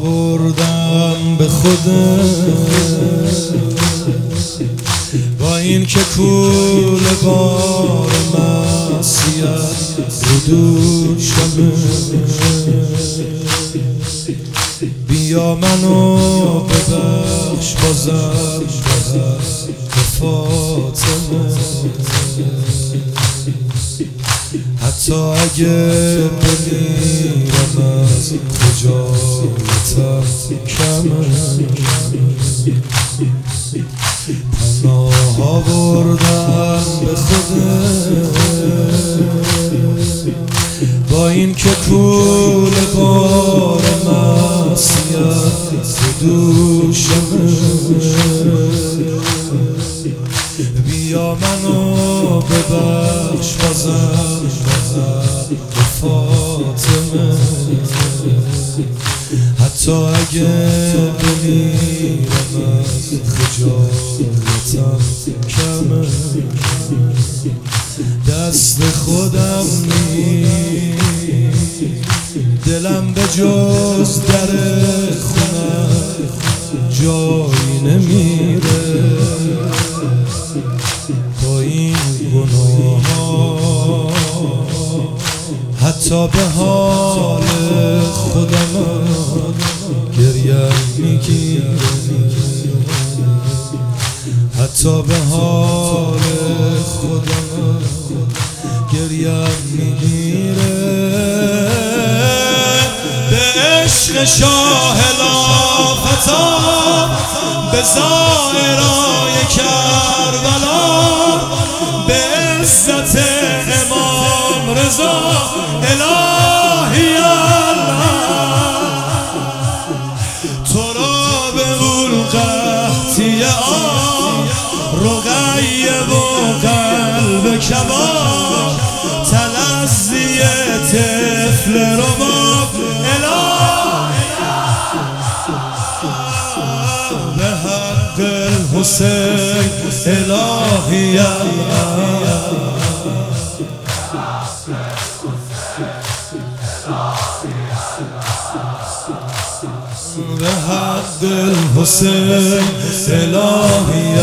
آوردم به خودم با این که کوله بار معصیت رو دوشمه. بیا منو ببخش بازم به فاطمه، حتی اگه بمیرم از خجالتم کمه. پناه آوردم به خودم با این که کوله بار معصیت دوشمه. بیا منو ببخش بازم به فاطمه، حتی اگه بمیرم از خجالتم کمه. دست خودم نی دلم به جز در خونه جایی نمیره. با این گناه ها حتی به حال خودم گریم میگیره، حتی به حال خودم گریم میگیره. به عشق شاه لافتان، به زائرای کربلا، به عزت امام رضا الهی الله، تو را به اون قحطی آن رقیه و قلب کباب، تلظی طفل رباب الهی به حق الحسین الهی به حق الحسین الهی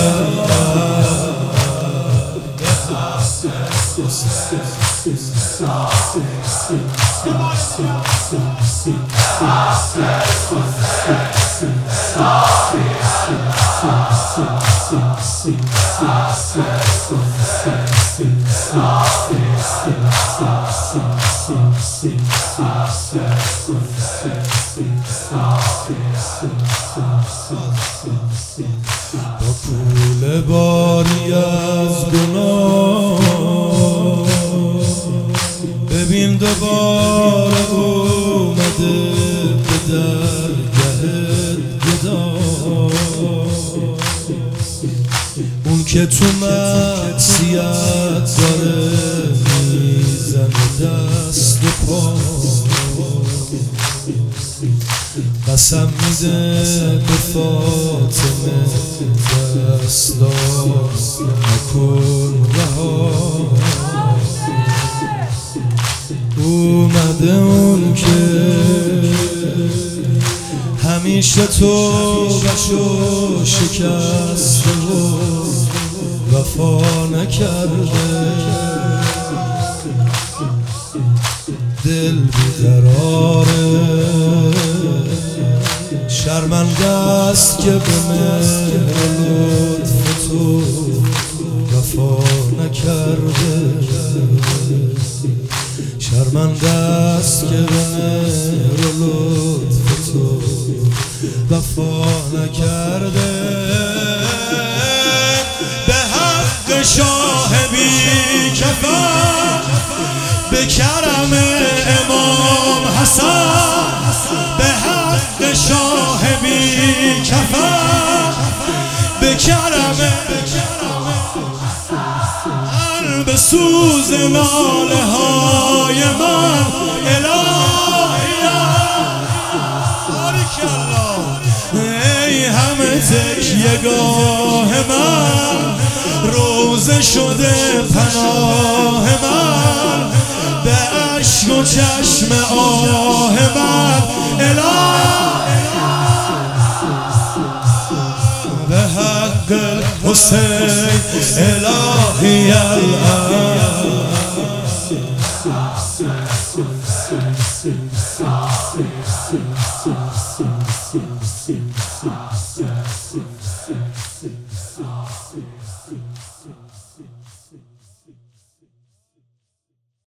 با کوله باری از گناه ببین دوباره اومده به درگهت گدا. اون که تو معصیت داره میزنه دست و پا، قسم میده به فاطمه دستات نکن رها. اومده اون که همیشه توبه‌شو شکسته و وفا نکرده، دل بیقراره، شرمنده است که به مهر لطف تو وفا نکرده، شرمنده است که به مهر لطف تو وفا نکرده. به حق شاه بی کفن، به کرم امام حسن، به حق شاه بی کفن، به کرم به سوز ناله های من الهی ای همه تکیه‌گاه من، روزه شده پناه من، به اشک و چشم آه من الهی حق الحسين إلهي الآن